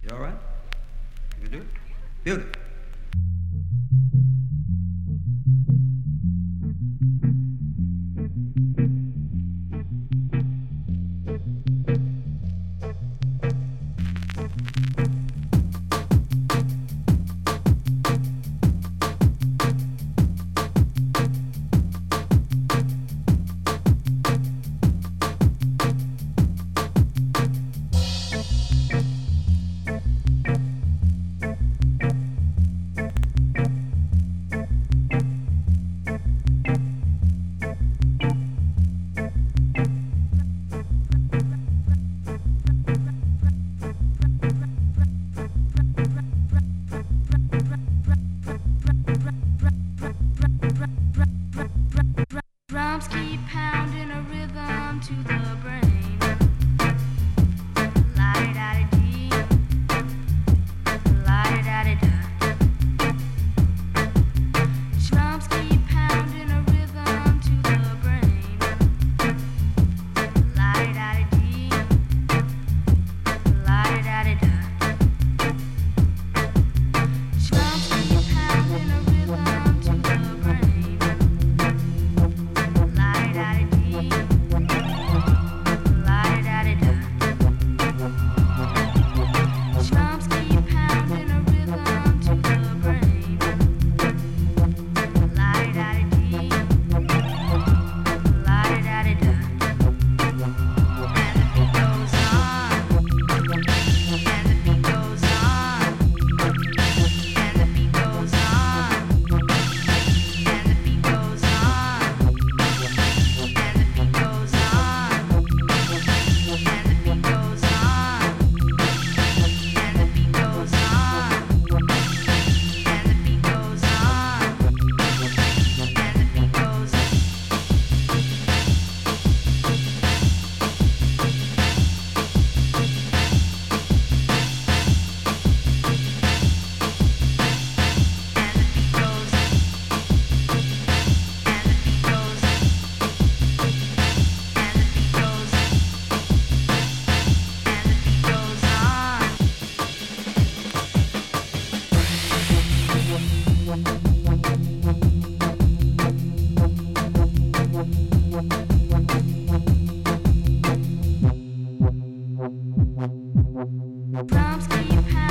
You all right? You can do it? Beautiful. Drums keep pounding a rhythm to the brain. La-di-da-di-dee, la-di-da-di-da. Drums keep pounding a rhythm to the brain. La-di-da-di-dee, la-di-da-di-da. Drums keep pounding a rhythm to the brain. La-di-da-di-dee, la-di-da-di-da. Drums keep pounding a rhythm to the brain. La-di-da-di-dee, la-di-da-di-da. And the beat goes on, and the beat goes on, and the beat goes on, and the beat goes on. And the beat goes on, and the beat goes on, and the beat goes on, and the beat goes on, and the beat goes Drums keep